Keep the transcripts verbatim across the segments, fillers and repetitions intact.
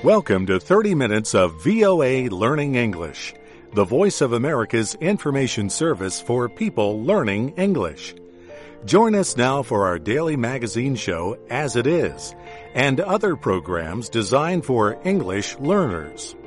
Welcome to thirty minutes of V O A Learning English, the voice of America's information service for people learning English. Join us now for our daily magazine show, As It Is, and other programs designed for English learners.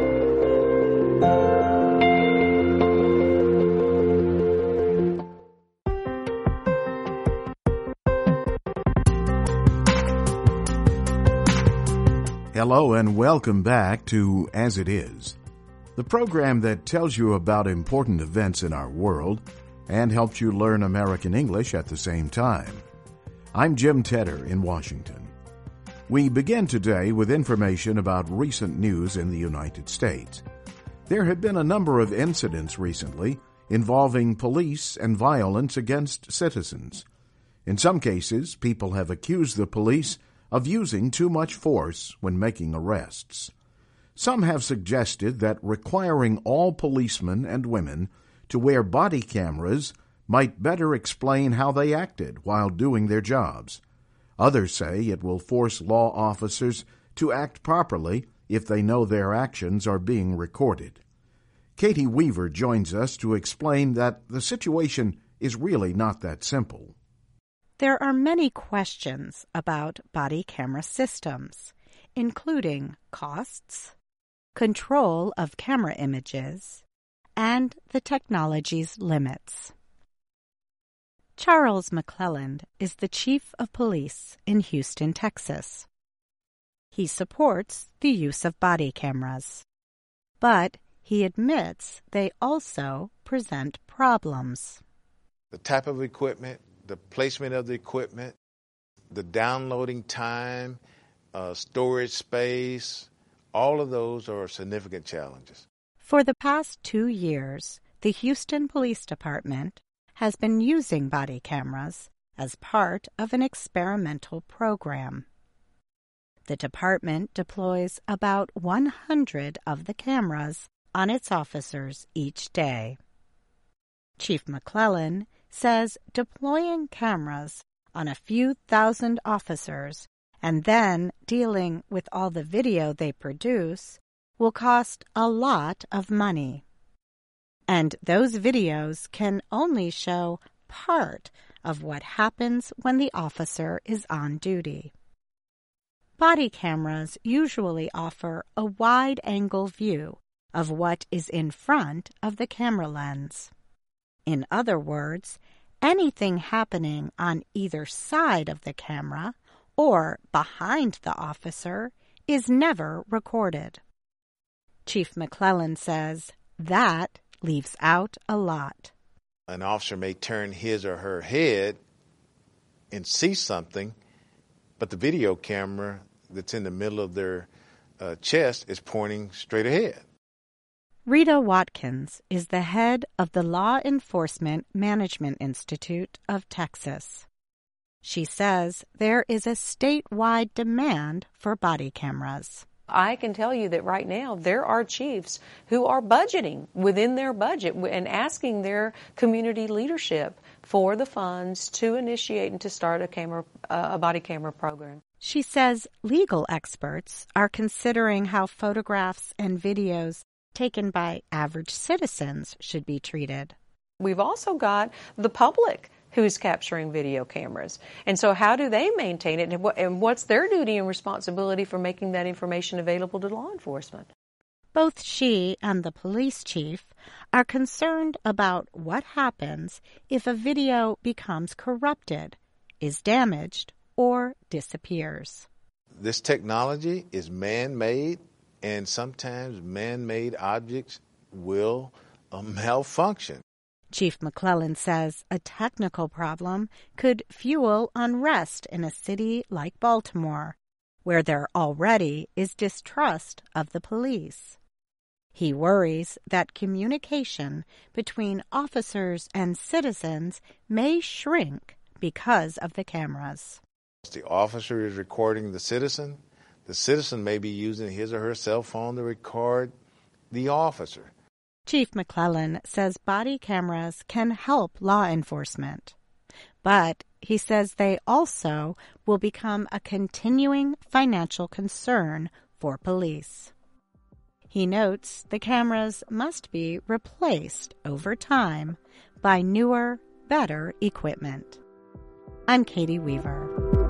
Hello and welcome back to As It Is, the program that tells you about important events in our world and helps you learn American English at the same time. I'm Jim Tedder in Washington. We begin today with information about recent news in the United States. There have been a number of incidents recently involving police and violence against citizens. In some cases, people have accused the police of using too much force when making arrests. Some have suggested that requiring all policemen and women to wear body cameras might better explain how they acted while doing their jobs. Others say it will force law officers to act properly if they know their actions are being recorded. Katie Weaver joins us to explain that the situation is really not that simple. There are many questions about body camera systems, including costs, control of camera images, and the technology's limits. Charles McClelland is the chief of police in Houston, Texas. He supports the use of body cameras, but he admits they also present problems. The type of equipment, the placement of the equipment, the downloading time, uh, storage space, all of those are significant challenges. For the past two years, the Houston Police Department has been using body cameras as part of an experimental program. The department deploys about one hundred of the cameras on its officers each day. Chief McClelland says deploying cameras on a few thousand officers and then dealing with all the video they produce will cost a lot of money. And those videos can only show part of what happens when the officer is on duty. Body cameras usually offer a wide-angle view of what is in front of the camera lens. In other words, anything happening on either side of the camera or behind the officer is never recorded. Chief McClelland says that leaves out a lot. An officer may turn his or her head and see something, but the video camera that's in the middle of their uh, chest is pointing straight ahead. Rita Watkins is the head of the Law Enforcement Management Institute of Texas. She says there is a statewide demand for body cameras. I can tell you that right now there are chiefs who are budgeting within their budget and asking their community leadership for the funds to initiate and to start a camera, uh, a body camera program. She says legal experts are considering how photographs and videos taken by average citizens should be treated. We've also got the public who's capturing video cameras. And so how do they maintain it, and, what, and what's their duty and responsibility for making that information available to law enforcement? Both she and the police chief are concerned about what happens if a video becomes corrupted, is damaged, or disappears. This technology is man-made, and sometimes man-made objects will uh, malfunction. Chief McClelland says a technical problem could fuel unrest in a city like Baltimore, where there already is distrust of the police. He worries that communication between officers and citizens may shrink because of the cameras. The officer is recording the citizen. The citizen may be using his or her cell phone to record the officer. Chief McClelland says body cameras can help law enforcement, but he says they also will become a continuing financial concern for police. He notes the cameras must be replaced over time by newer, better equipment. I'm Katie Weaver.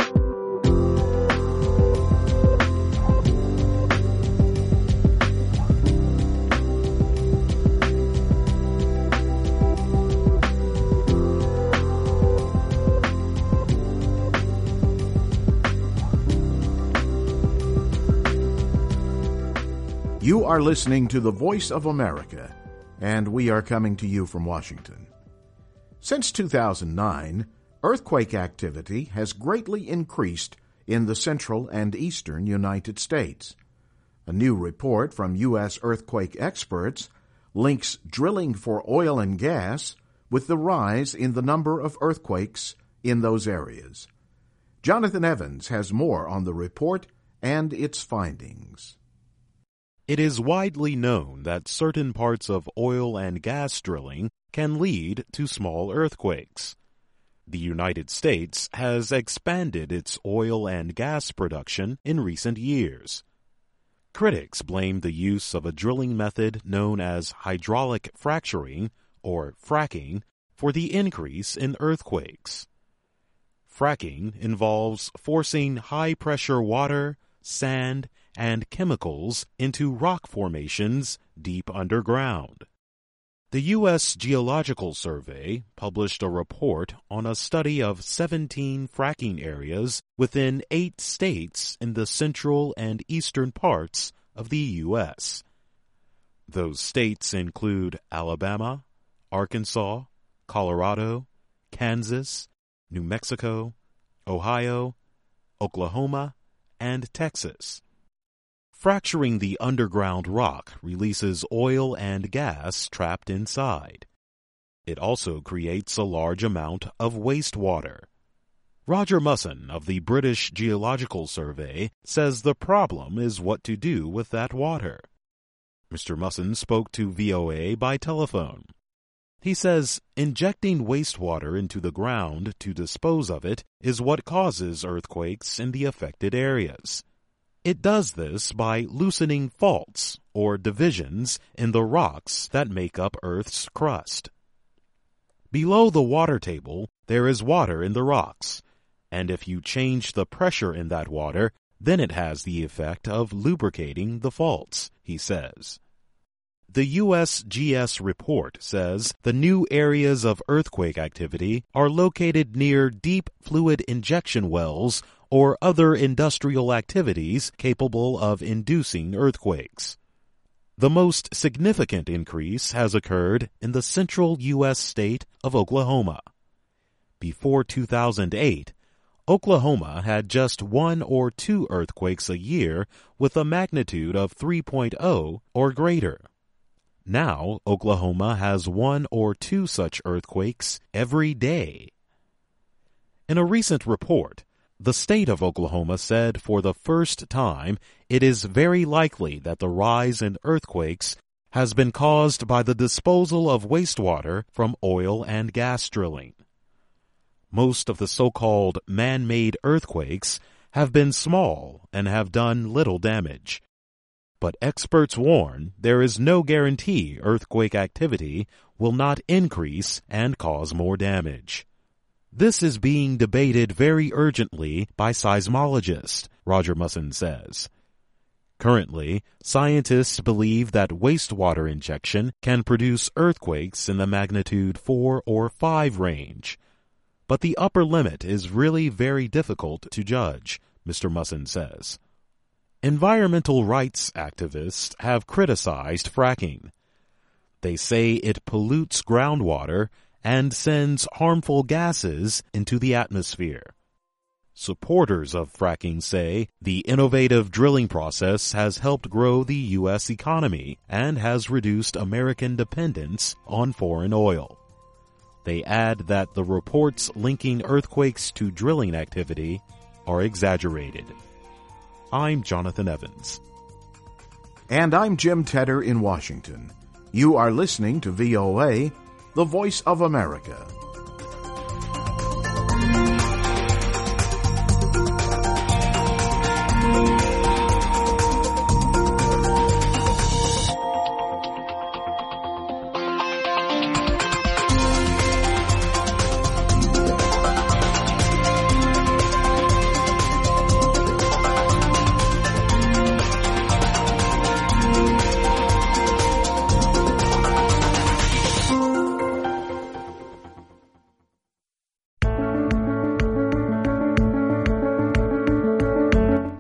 You are listening to the Voice of America, and we are coming to you from Washington. Since two thousand nine, earthquake activity has greatly increased in the central and eastern United States. A new report from U S earthquake experts links drilling for oil and gas with the rise in the number of earthquakes in those areas. Jonathan Evans has more on the report and its findings. It is widely known that certain parts of oil and gas drilling can lead to small earthquakes. The United States has expanded its oil and gas production in recent years. Critics blame the use of a drilling method known as hydraulic fracturing, or fracking, for the increase in earthquakes. Fracking involves forcing high-pressure water, sand, and chemicals into rock formations deep underground. The U S Geological Survey published a report on a study of seventeen fracking areas within eight states in the central and eastern parts of the U S. Those states include Alabama, Arkansas, Colorado, Kansas, New Mexico, Ohio, Oklahoma, and Texas. Fracturing the underground rock releases oil and gas trapped inside. It also creates a large amount of wastewater. Roger Musson of the British Geological Survey says the problem is what to do with that water. Mister Musson spoke to V O A by telephone. He says injecting wastewater into the ground to dispose of it is what causes earthquakes in the affected areas. It does this by loosening faults or divisions in the rocks that make up Earth's crust. Below the water table, there is water in the rocks, and if you change the pressure in that water, then it has the effect of lubricating the faults, he says. The U S G S report says the new areas of earthquake activity are located near deep fluid injection wells or other industrial activities capable of inducing earthquakes. The most significant increase has occurred in the central U S state of Oklahoma. Before two thousand eight, Oklahoma had just one or two earthquakes a year with a magnitude of three point oh or greater. Now, Oklahoma has one or two such earthquakes every day. In a recent report, the state of Oklahoma said for the first time it is very likely that the rise in earthquakes has been caused by the disposal of wastewater from oil and gas drilling. Most of the so-called man-made earthquakes have been small and have done little damage. But experts warn there is no guarantee earthquake activity will not increase and cause more damage. This is being debated very urgently by seismologists, Roger Musson says. Currently, scientists believe that wastewater injection can produce earthquakes in the magnitude four or five range. But the upper limit is really very difficult to judge, Mister Musson says. Environmental rights activists have criticized fracking. They say it pollutes groundwater and sends harmful gases into the atmosphere. Supporters of fracking say the innovative drilling process has helped grow the U S economy and has reduced American dependence on foreign oil. They add that the reports linking earthquakes to drilling activity are exaggerated. I'm Jonathan Evans. And I'm Jim Tedder in Washington. You are listening to V O A, the Voice of America.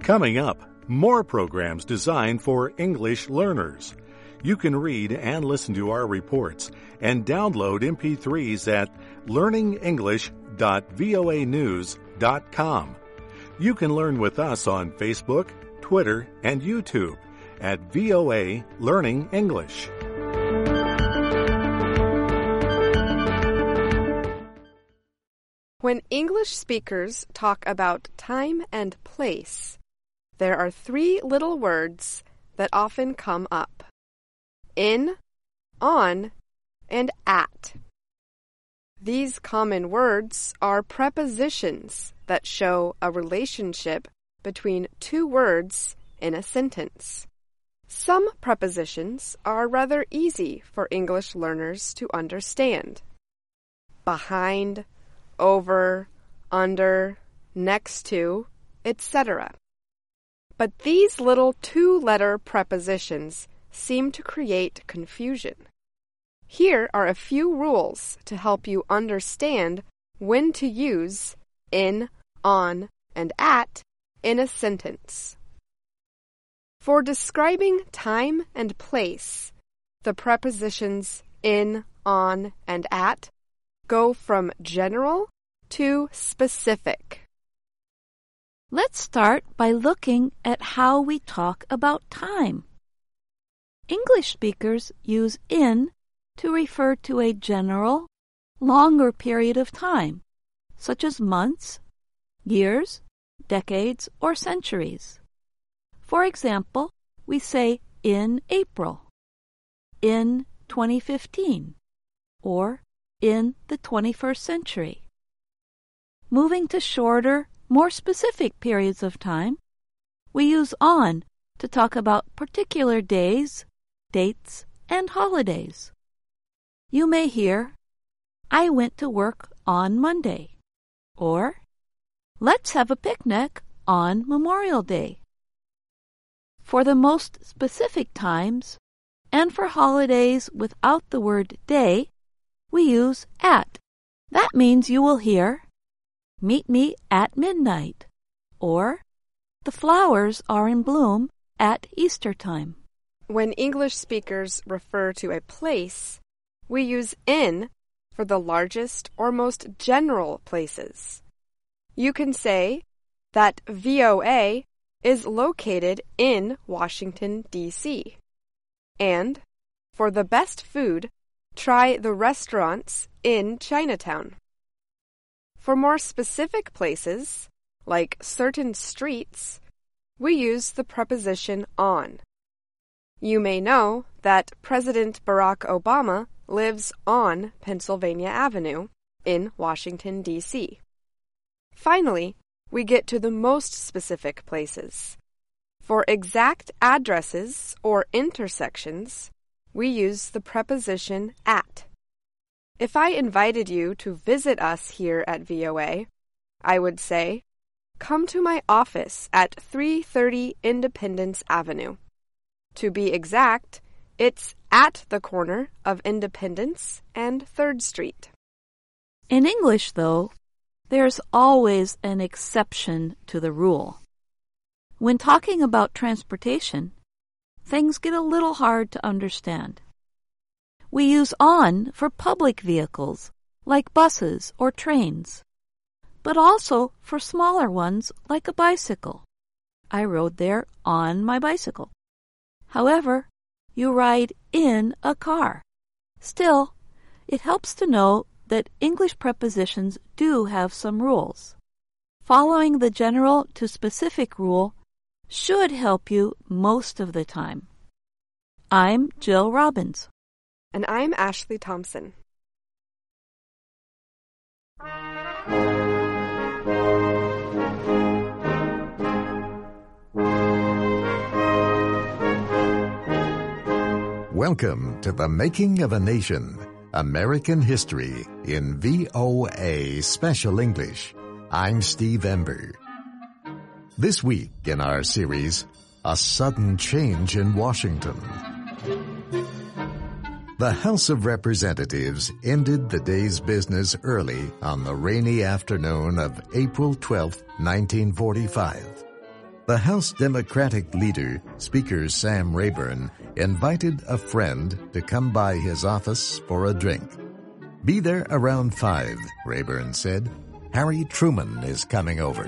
Coming up, more programs designed for English learners. You can read and listen to our reports and download M P threes at learning english dot voa news dot com. You can learn with us on Facebook, Twitter, and YouTube at V O A Learning English. When English speakers talk about time and place, there are three little words that often come up: in, on, and at. These common words are prepositions that show a relationship between two words in a sentence. Some prepositions are rather easy for English learners to understand: behind, over, under, next to, et cetera. But these little two-letter prepositions seem to create confusion. Here are a few rules to help you understand when to use in, on, and at in a sentence. For describing time and place, the prepositions in, on, and at go from general to specific. Let's start by looking at how we talk about time. English speakers use in to refer to a general, longer period of time, such as months, years, decades, or centuries. For example, we say in April, in twenty fifteen, or in the twenty-first century. Moving to shorter, more specific periods of time, we use on to talk about particular days, dates, and holidays. You may hear, I went to work on Monday, or let's have a picnic on Memorial Day. For the most specific times, and for holidays without the word day, we use at. That means you will hear, meet me at midnight, or the flowers are in bloom at Easter time. When English speakers refer to a place, we use in for the largest or most general places. You can say that V O A is located in Washington, D C And for the best food, try the restaurants in Chinatown. For more specific places, like certain streets, we use the preposition on. You may know that President Barack Obama lives on Pennsylvania Avenue in Washington, D C Finally, we get to the most specific places. For exact addresses or intersections, we use the preposition at. If I invited you to visit us here at V O A, I would say, come to my office at three thirty Independence Avenue. To be exact, it's at the corner of Independence and third Street. In English, though, there's always an exception to the rule. When talking about transportation, things get a little hard to understand. We use on for public vehicles, like buses or trains, but also for smaller ones like a bicycle. I rode there on my bicycle. However, you ride in a car. Still, it helps to know that English prepositions do have some rules. Following the general to specific rule should help you most of the time. I'm Jill Robbins. And I'm Ashley Thompson. Welcome to The Making of a Nation, American History in V O A Special English. I'm Steve Ember. This week in our series, A Sudden Change in Washington. The House of Representatives ended the day's business early on the rainy afternoon of April twelfth, nineteen forty-five. The House Democratic leader, Speaker Sam Rayburn, invited a friend to come by his office for a drink. "Be there around five," Rayburn said. "Harry Truman is coming over."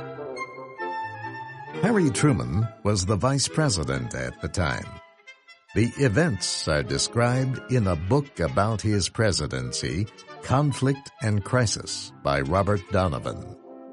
Harry Truman was the vice president at the time. The events are described in a book about his presidency, Conflict and Crisis, by Robert Donovan.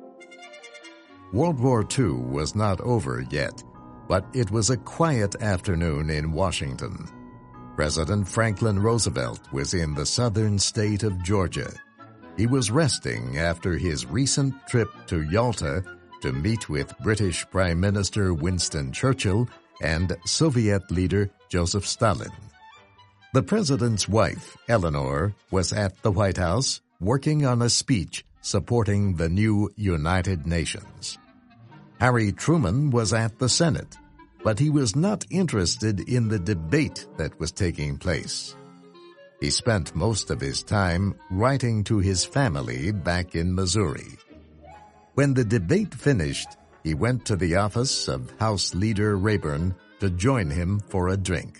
World War Two was not over yet, but it was a quiet afternoon in Washington. President Franklin Roosevelt was in the southern state of Georgia. He was resting after his recent trip to Yalta to meet with British Prime Minister Winston Churchill and Soviet leader Joseph Stalin. The president's wife, Eleanor, was at the White House working on a speech supporting the new United Nations. Harry Truman was at the Senate, but he was not interested in the debate that was taking place. He spent most of his time writing to his family back in Missouri. When the debate finished, he went to the office of House Leader Rayburn to join him for a drink.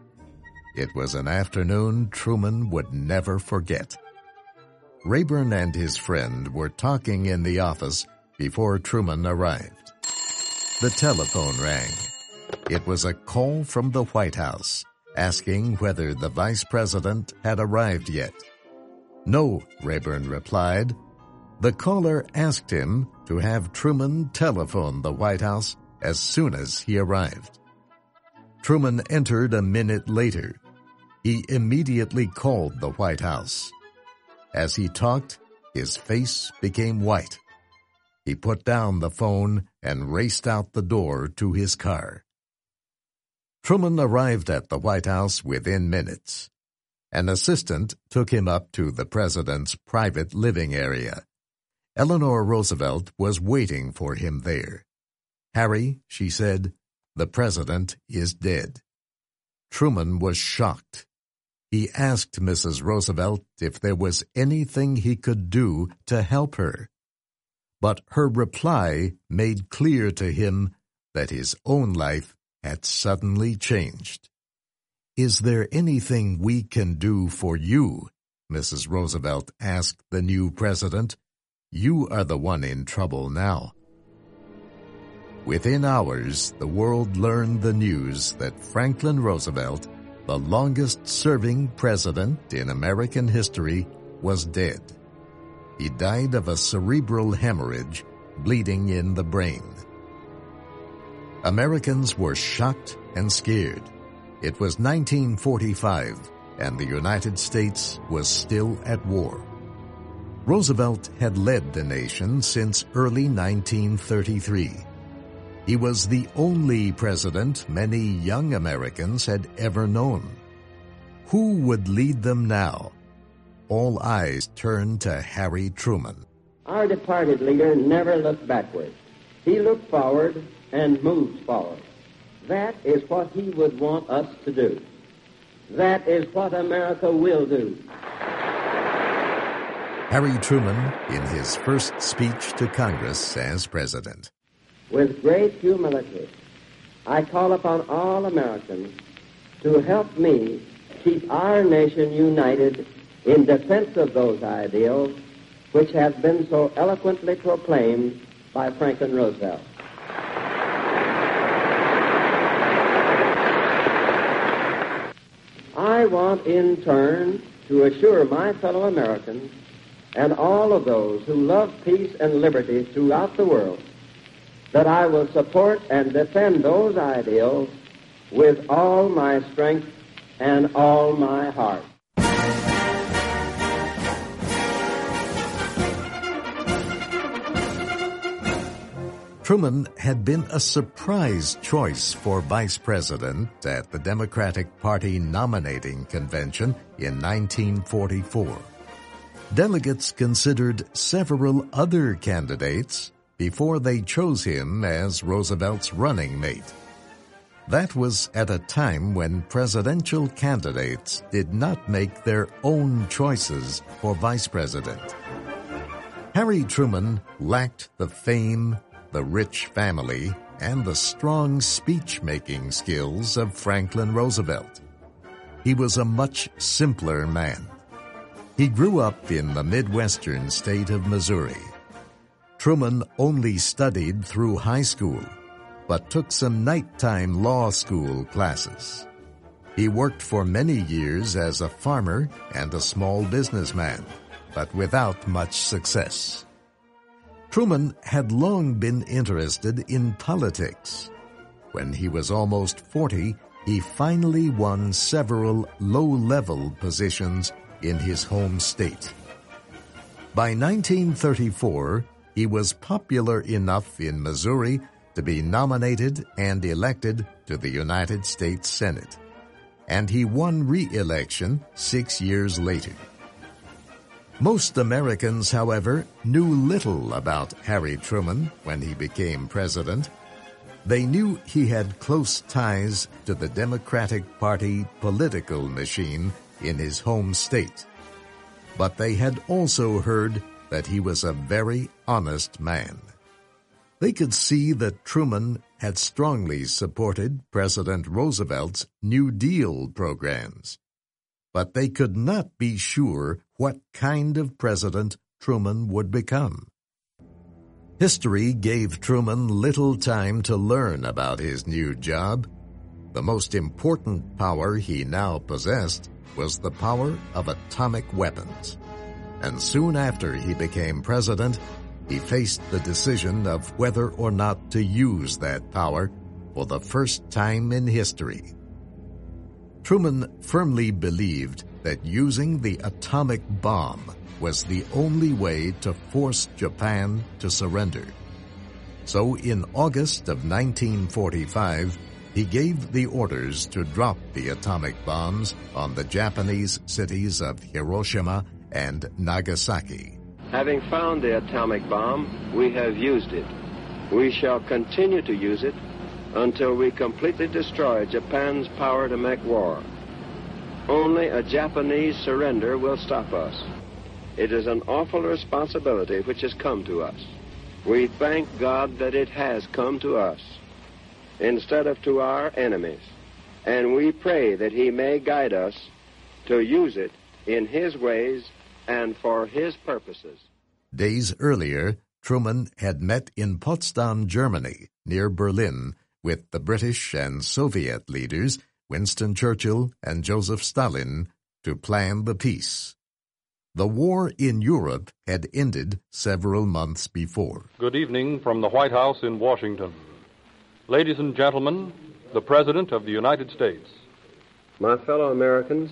It was an afternoon Truman would never forget. Rayburn and his friend were talking in the office before Truman arrived. The telephone rang. It was a call from the White House, asking whether the vice president had arrived yet. "No," Rayburn replied. The caller asked him to have Truman telephone the White House as soon as he arrived. Truman entered a minute later. He immediately called the White House. As he talked, his face became white. He put down the phone and raced out the door to his car. Truman arrived at the White House within minutes. An assistant took him up to the president's private living area. Eleanor Roosevelt was waiting for him there. "Harry," she said, "the president is dead." Truman was shocked. He asked Missus Roosevelt if there was anything he could do to help her. But her reply made clear to him that his own life had suddenly changed. "Is there anything we can do for you?" Missus Roosevelt asked the new president. "You are the one in trouble now." Within hours, the world learned the news that Franklin Roosevelt, the longest-serving president in American history, was dead. He died of a cerebral hemorrhage, bleeding in the brain. Americans were shocked and scared. It was nineteen forty-five, and the United States was still at war. Roosevelt had led the nation since early nineteen thirty-three. He was the only president many young Americans had ever known. Who would lead them now? All eyes turned to Harry Truman. Our departed leader never looked backward. He looked forward and moved forward. That is what he would want us to do. That is what America will do. Harry Truman in his first speech to Congress as president. With great humility, I call upon all Americans to help me keep our nation united in defense of those ideals which have been so eloquently proclaimed by Franklin Roosevelt. I want in turn to assure my fellow Americans and all of those who love peace and liberty throughout the world that I will support and defend those ideals with all my strength and all my heart. Truman had been a surprise choice for vice president at the Democratic Party nominating convention in nineteen forty-four. Delegates considered several other candidates before they chose him as Roosevelt's running mate. That was at a time when presidential candidates did not make their own choices for vice president. Harry Truman lacked the fame, the rich family, and the strong speech-making skills of Franklin Roosevelt. He was a much simpler man. He grew up in the Midwestern state of Missouri. Truman only studied through high school, but took some nighttime law school classes. He worked for many years as a farmer and a small businessman, but without much success. Truman had long been interested in politics. When he was almost forty, he finally won several low-level positions in his home state. By nineteen thirty-four, he was popular enough in Missouri to be nominated and elected to the United States Senate, and he won re-election six years later. Most Americans, however, knew little about Harry Truman when he became president. They knew he had close ties to the Democratic Party political machine in his home state. But they had also heard that he was a very honest man. They could see that Truman had strongly supported President Roosevelt's New Deal programs. But they could not be sure what kind of president Truman would become. History gave Truman little time to learn about his new job. The most important power he now possessed was the power of atomic weapons. And soon after he became president, he faced the decision of whether or not to use that power for the first time in history. Truman firmly believed that using the atomic bomb was the only way to force Japan to surrender. So in August of nineteen forty-five, he gave the orders to drop the atomic bombs on the Japanese cities of Hiroshima and Nagasaki. Having found the atomic bomb, we have used it. We shall continue to use it until we completely destroy Japan's power to make war. Only a Japanese surrender will stop us. It is an awful responsibility which has come to us. We thank God that it has come to us instead of to our enemies, and we pray that He may guide us to use it in His ways and for His purposes. Days earlier, Truman had met in Potsdam, Germany, near Berlin, with the British and Soviet leaders, Winston Churchill and Joseph Stalin, to plan the peace. The war in Europe had ended several months before. Good evening from the White House in Washington. Ladies and gentlemen, the President of the United States. My fellow Americans,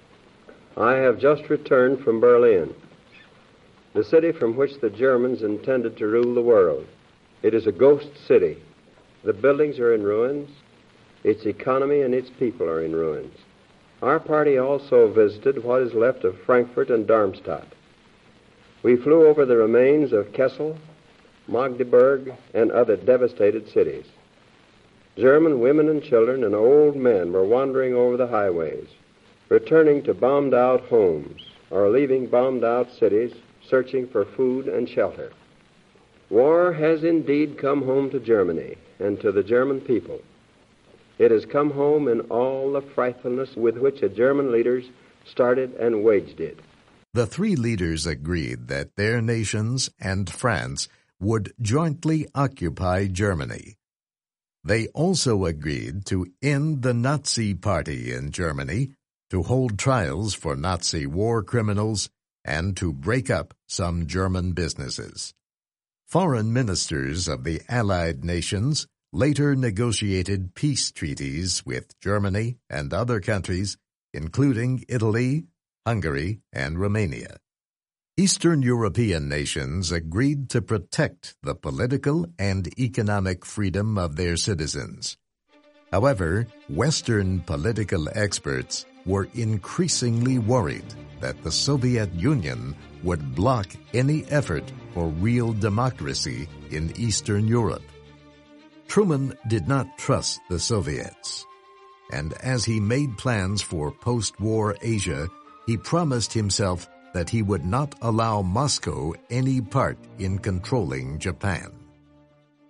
I have just returned from Berlin, the city from which the Germans intended to rule the world. It is a ghost city. The buildings are in ruins. Its economy and its people are in ruins. Our party also visited what is left of Frankfurt and Darmstadt. We flew over the remains of Kassel, Magdeburg, and other devastated cities. German women and children and old men were wandering over the highways, returning to bombed-out homes or leaving bombed-out cities, searching for food and shelter. War has indeed come home to Germany and to the German people. It has come home in all the frightfulness with which the German leaders started and waged it. The three leaders agreed that their nations and France would jointly occupy Germany. They also agreed to end the Nazi Party in Germany, to hold trials for Nazi war criminals, and to break up some German businesses. Foreign ministers of the Allied nations later negotiated peace treaties with Germany and other countries, including Italy, Hungary, and Romania. Eastern European nations agreed to protect the political and economic freedom of their citizens. However, Western political experts were increasingly worried that the Soviet Union would block any effort for real democracy in Eastern Europe. Truman did not trust the Soviets, and as he made plans for post-war Asia, he promised himself that he would not allow Moscow any part in controlling Japan.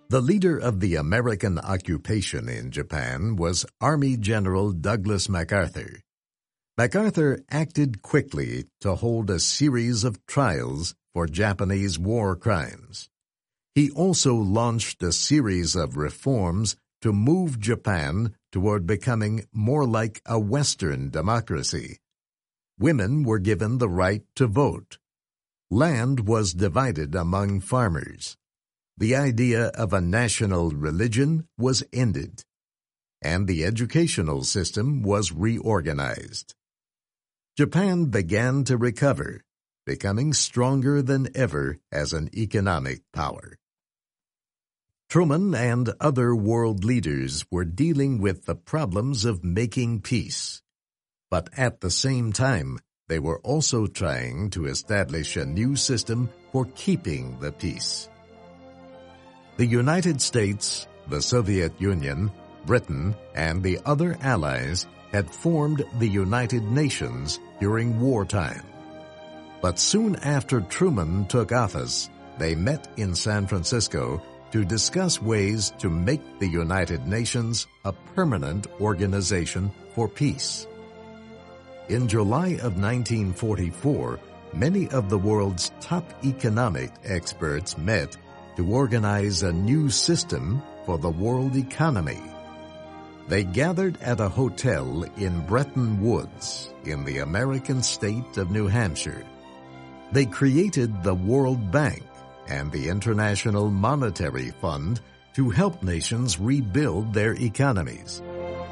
The leader of the American occupation in Japan was Army General Douglas MacArthur. MacArthur acted quickly to hold a series of trials for Japanese war crimes. He also launched a series of reforms to move Japan toward becoming more like a Western democracy. Women were given the right to vote. Land was divided among farmers. The idea of a national religion was ended, and the educational system was reorganized. Japan began to recover, becoming stronger than ever as an economic power. Truman and other world leaders were dealing with the problems of making peace, but at the same time, they were also trying to establish a new system for keeping the peace. The United States, the Soviet Union, Britain, and the other allies had formed the United Nations during wartime. But soon after Truman took office, they met in San Francisco to discuss ways to make the United Nations a permanent organization for peace. In July of nineteen forty-four, many of the world's top economic experts met to organize a new system for the world economy. They gathered at a hotel in Bretton Woods in the American state of New Hampshire. They created the World Bank and the International Monetary Fund to help nations rebuild their economies.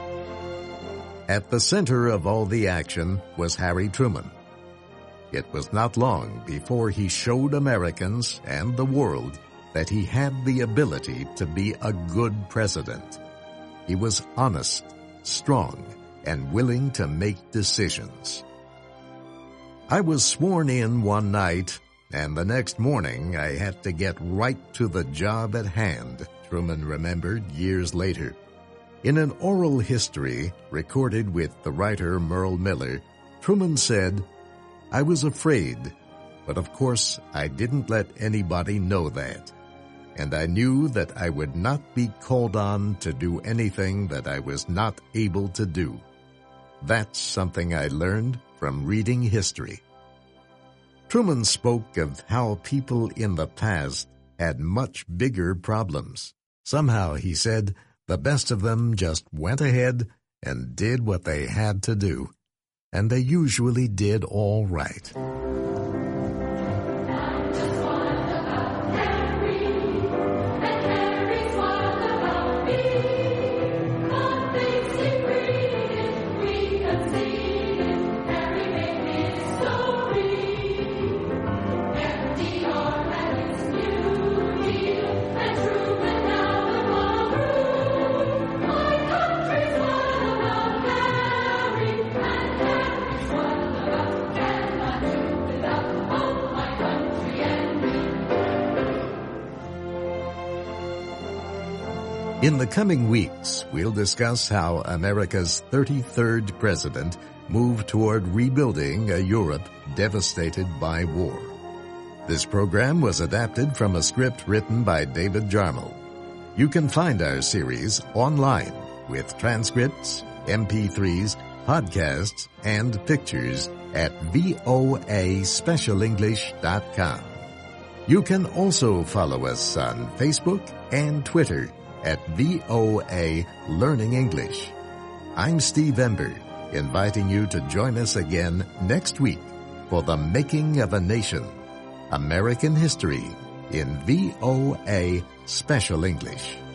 At the center of all the action was Harry Truman. It was not long before he showed Americans and the world that he had the ability to be a good president. He was honest, strong, and willing to make decisions. I was sworn in one night, and the next morning I had to get right to the job at hand, Truman remembered years later. In an oral history recorded with the writer Merle Miller, Truman said, "I was afraid, but of course I didn't let anybody know that. And I knew that I would not be called on to do anything that I was not able to do. That's something I learned from reading history." Truman spoke of how people in the past had much bigger problems. Somehow, he said, the best of them just went ahead and did what they had to do. And they usually did all right. In the coming weeks, we'll discuss how America's thirty-third president moved toward rebuilding a Europe devastated by war. This program was adapted from a script written by David Jarmel. You can find our series online with transcripts, M P threes, podcasts, and pictures at voa special english dot com. You can also follow us on Facebook and Twitter at V O A Learning English. I'm Steve Ember, inviting you to join us again next week for The Making of a Nation, American History in V O A Special English.